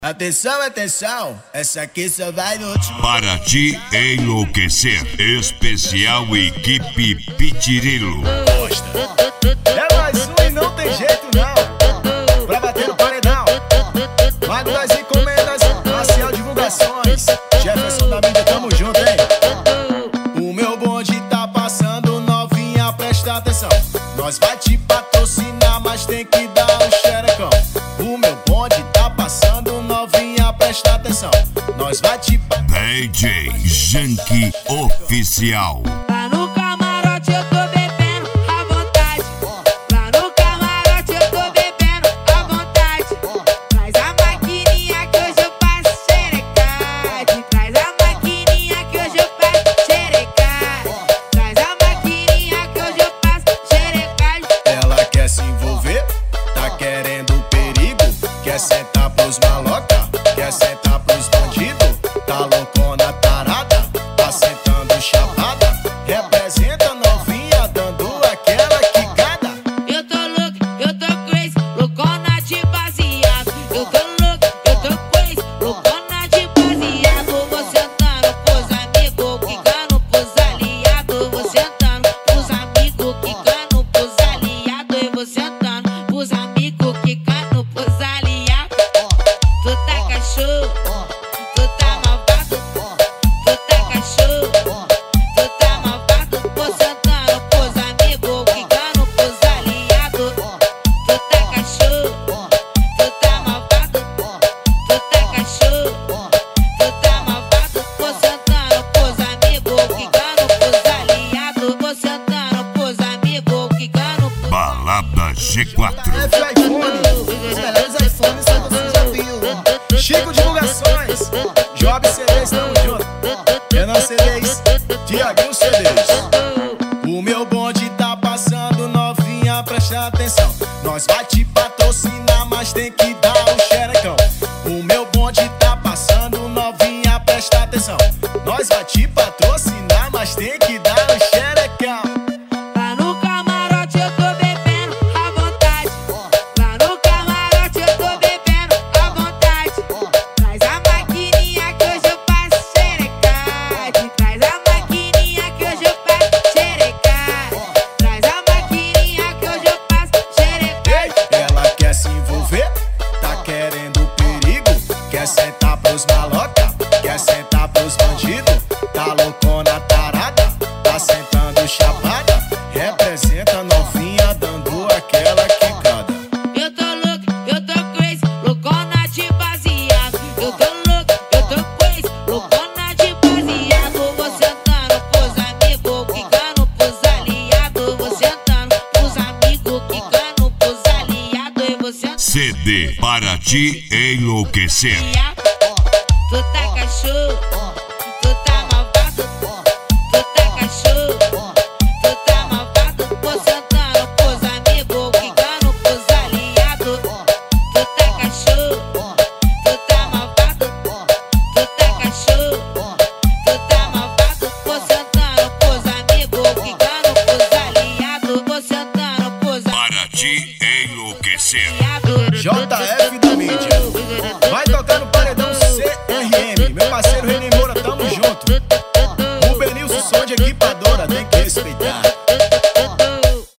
Atenção, atenção, essa aqui só vai no último. Para te enlouquecer, especial equipe Pitirilo. É mais um e não tem jeito não. Pra bater no paredão, Mago das Encomendas, Marcial Divulgações, Jefferson da mídia, tamo junto, hein? O meu bonde tá passando, novinha, presta atenção. Nós vai te patrocinar, mas tem que dar um xerecão. O meu bonde tá passando, novinha, presta atenção. Nós vai te DJ Janky Oficial. Lá no camarote eu tô bebendo à vontade. Lá no camarote eu tô bebendo à vontade. Traz a maquininha que hoje eu passo xerecade. Traz a maquininha que hoje eu passo xerecade. Traz a maquininha que hoje eu passo xerecade. Ela quer se envolver, tá querendo perigo. Quer sentar pros maloca, quer sentar pros bandidos. Tá loucona tarada, tá sentando chapada. Representa novinha, dando aquela quicada. Eu tô louco, eu tô crazy, loucona de baseado. Eu tô louco, eu tô crazy, loucona de baseado. Vou sentando pros amigos, quicando pros aliados. Vou sentando pros amigos, quicando pros aliados. E vou sentando pros amigos, quicando pros aliados. Tu tá cachorro, tu tá malvado. Tu tá cachorro, tu tá malvado. Vou sentando pros amigos, quicando pros aliados. Tu tá cachorro, tu tá malvado. Tu tá cachorro, tu tá malvado. Vou sentando pros amigos, quicando pros aliados. Vou sentando pros amigos, quicando pros Balada G4. iPhone, os melhores iPhones só você já viu. Chico Divulgações, Job CDs, tamo junto. Renan CDs, Tiaguinho CDs. O meu bonde tá passando, novinha, presta atenção. Nós vai te patrocinar, mas tem que dar um xerecão. O meu bonde tá passando, novinha, presta atenção. Nós vai te patrocinar, mas tem que dar um xerecão. Lá no camarote eu tô bebendo à vontade. Lá no camarote eu tô bebendo à vontade. Traz a maquininha que hoje eu passo xerecade. Traz a maquininha que hoje eu passo xerecade. Traz a maquininha que hoje eu passo xerecade. Ela quer se envolver, tá querendo perigo. Quer sentar pros maloca, quer sentar pros bandidos. Tá loucona tarada, tá sentando chapada. Representa novinha, dando aquela quicada. Eu tô louco, eu tô crazy, loucona de baseado. Eu tô louco, eu tô crazy, loucona de baseado. Vou sentando pros amigos, quicando pros aliados. Vou sentando pros amigos, quicando pros aliados. E vou sentando CD para te enlouquecer. Tu tá cachorro, tu tá malvado. Tu tá cachorro, tu tá malvado. Vou sentando pros amigos, quicando pros aliados. Tu tá cachorro, tu tá malvado. Tu tá cachorro, tu tá malvado. Vou sentando pros amigos, quicando pros aliados. Vou sentando pros Para te enlouquecer. aliados. JF da mídia, vai tocar no paredão CRM, meu parceiro